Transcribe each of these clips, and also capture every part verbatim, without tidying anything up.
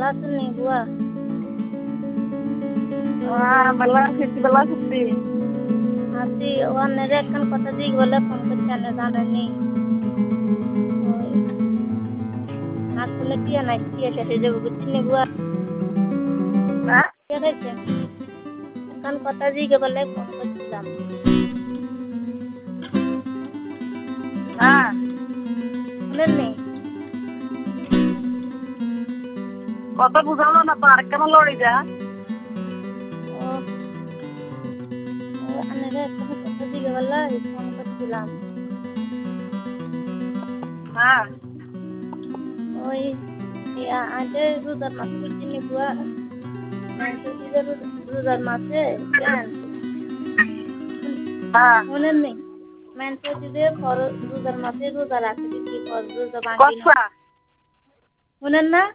ভালো আছেন নি বুয়া? হ্যাঁ ভালো আছি, তুই ভালো আছিস? আছি। ওনার একখান কথা জিজ্ঞেস বলে ফোন করছি, আপনি জানেননি? ওই আসলে কি নাই কি শেষে যাবো বুঝছেন নি বুয়া? হ্যাঁ কে খাইছে? একখান কথা জিজ্ঞেস বলে ফোন করছিলাম। হ্যাঁ শুনেন নি? কথা বুঝালো না তো, আরেকখান লড়ি যা। ও আপনার একখান কথা জিজ্ঞেস বলে ফোন করছিলাম। হ্যাঁ ওই আজ রোজার মাছ করছি নি বুয়া? রোজার মাসে কেন হ্যাঁ শুনেন নি? মেনসেছি যে রোজার মাসে রোজা রাখে দিচ্ছি, রোজা ভাঙি না। কসা শুনেন না?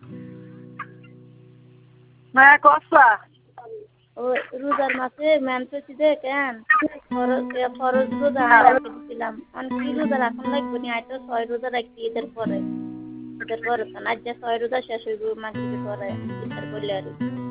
হ্যাঁ কসা ও রোজার মাসে মেনসেছি যে কেন ফরজ রোজা আয় রাখে দিছিলাম। মানে কি রোজা রাখুন লাগবে নি? আয় তো ছয় রোজা রাখছি ঈদের পরে। ঈদের পরে তো না, আজ যে ছয় রোজা শেষ হইব মাগরিবের পরে ইফতার করলে আর